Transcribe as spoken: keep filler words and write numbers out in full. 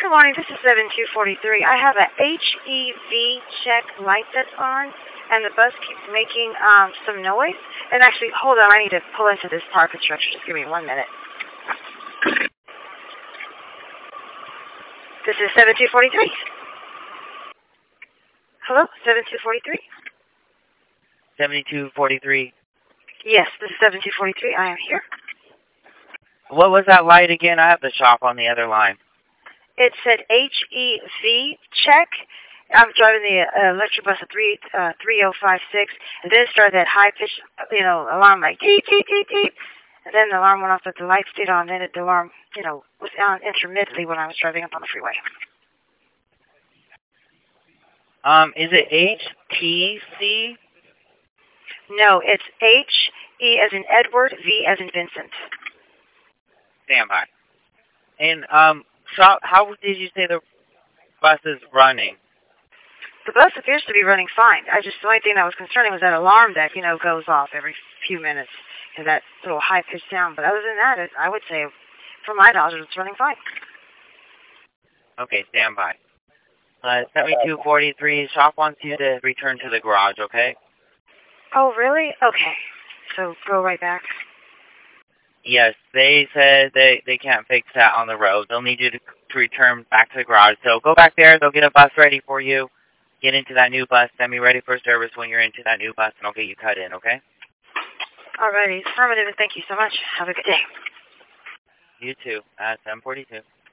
Good morning, this is seven two four three. I have a H E V check light that's on, and the bus keeps making um, some noise. And actually, hold on, I need to pull into this parking structure. Just give me one minute. This is seven two four three. Hello, seven two four three? seventy-two forty-three. Yes, this is seven two four three. I am here. What was that light again? I have the shop on the other line. It said H E V check. I'm driving the uh, electric bus at three uh, three oh five six, and then it started that high pitched, you know, alarm like beep beep beep beep, and then the alarm went off that the light stayed on. Then it, the alarm, you know, was on intermittently when I was driving up on the freeway. Um, is it H T C? No, it's H E as in Edward, V as in Vincent. Stand by. And um, shop. How did you say the bus is running? The bus appears to be running fine. I just, the only thing that was concerning was that alarm that, you know, goes off every few minutes, and that little high-pitched sound. But other than that, it, I would say, from my knowledge, it's running fine. Okay, stand by. Uh, seventy-two forty-three, shop wants you to return to the garage, okay? Oh, really? Okay. So go right back. Yes, they said they, they can't fix that on the road. They'll need you to, to return back to the garage. So go back there. They'll get a bus ready for you. Get into that new bus. Then be ready for service when you're into that new bus, and I'll get you cut in, okay? All righty. Affirmative, and thank you so much. Have a good day. You too. Uh, seven forty-two.